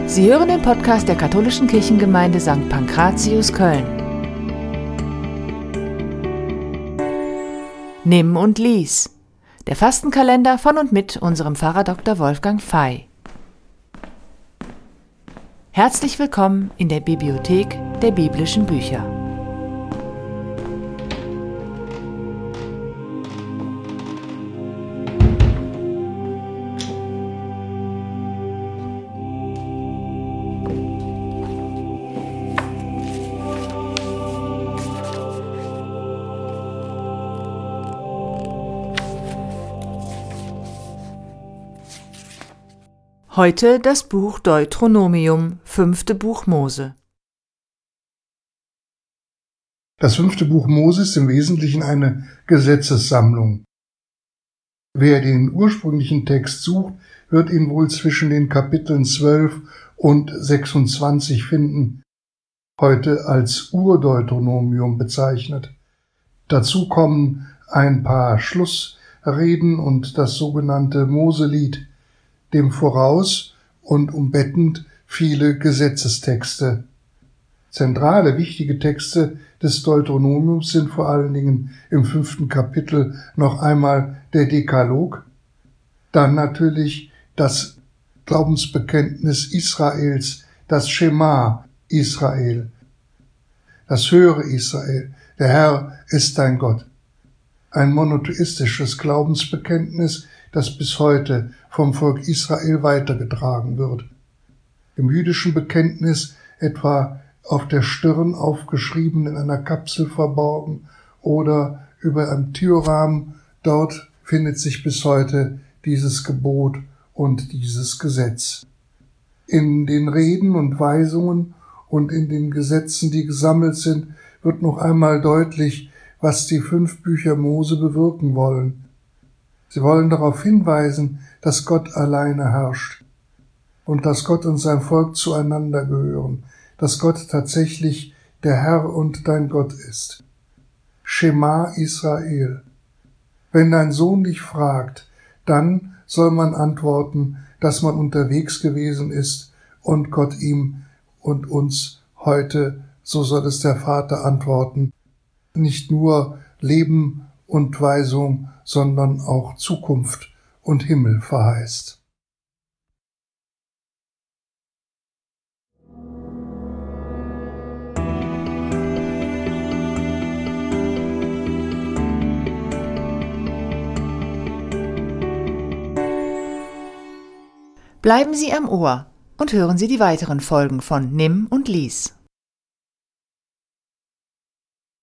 Sie hören den Podcast der Katholischen Kirchengemeinde St. Pankratius Köln. Nimm und lies. Der Fastenkalender von und mit unserem Pfarrer Dr. Wolfgang Fey. Herzlich willkommen in der Bibliothek der biblischen Bücher. Heute das Buch Deuteronomium, 5. Buch Mose. Das 5. Buch Mose ist im Wesentlichen eine Gesetzessammlung. Wer den ursprünglichen Text sucht, wird ihn wohl zwischen den Kapiteln 12 und 26 finden, heute als Urdeuteronomium bezeichnet. Dazu kommen ein paar Schlussreden und das sogenannte Moselied, dem voraus und umbettend viele Gesetzestexte. Zentrale, wichtige Texte des Deuteronomiums sind vor allen Dingen im 5. Kapitel noch einmal der Dekalog, dann natürlich das Glaubensbekenntnis Israels, das Schema Israel, das höre Israel, der Herr ist dein Gott. Ein monotheistisches Glaubensbekenntnis, das bis heute vom Volk Israel weitergetragen wird. Im jüdischen Bekenntnis etwa auf der Stirn aufgeschrieben, in einer Kapsel verborgen oder über einem Türrahmen, dort findet sich bis heute dieses Gebot und dieses Gesetz. In den Reden und Weisungen und in den Gesetzen, die gesammelt sind, wird noch einmal deutlich, was die 5 Bücher Mose bewirken wollen. Sie wollen darauf hinweisen, dass Gott alleine herrscht und dass Gott und sein Volk zueinander gehören, dass Gott tatsächlich der Herr und dein Gott ist. Schema Israel. Wenn dein Sohn dich fragt, dann soll man antworten, dass man unterwegs gewesen ist und Gott ihm und uns heute, so soll es der Vater antworten, nicht nur Leben und Weisung, sondern auch Zukunft und Himmel verheißt. Bleiben Sie am Ohr und hören Sie die weiteren Folgen von Nimm und lies.